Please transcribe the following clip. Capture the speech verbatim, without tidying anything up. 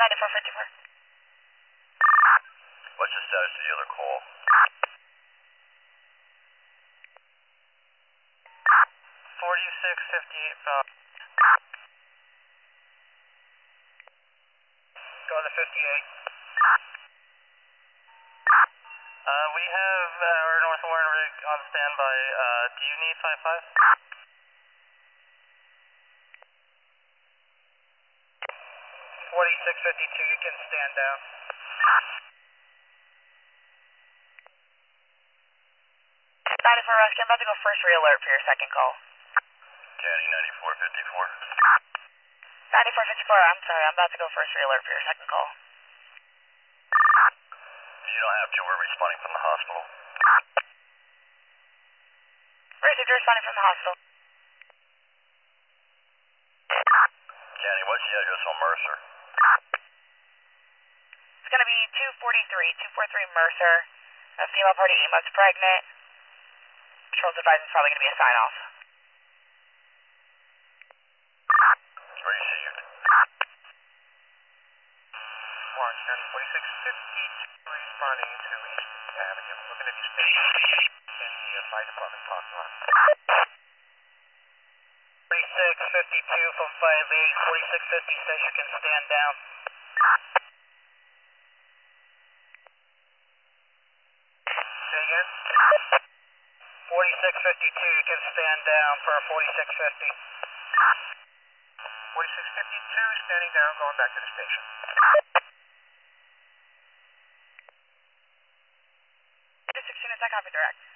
ninety-four fifty-four. What's the status of the other call? forty-six fifty-eight, Bob. Go to fifty-eight. Uh, we have uh, our North Warren rig on standby. Uh, do you need five five? forty-six fifty-two, you can stand down. ninety-four rescue, I'm about to go first re-alert for your second call. Danny, ninety-four fifty-four. ninety-four fifty-four, I'm sorry, I'm about to go first re-alert for your second call. You don't have to, we're responding from the hospital. Received, you're responding from the hospital. Danny, what's the address on Mercer? It's going to be two forty-three, two forty-three Mercer. A female party, eight months pregnant. Patrol's advising it's probably going to be a sign-off. Received. Orange County forty-six fifty-two responding to East Avenue. Looking at these patients in the uh, fire department parking lot. forty-six fifty-two from five eight. forty-six fifty says you can stand down. Say again? forty-six fifty-two, you can stand down for forty-six fifty. forty-six fifty-two, standing down, going back to the station. six units, I copy direct.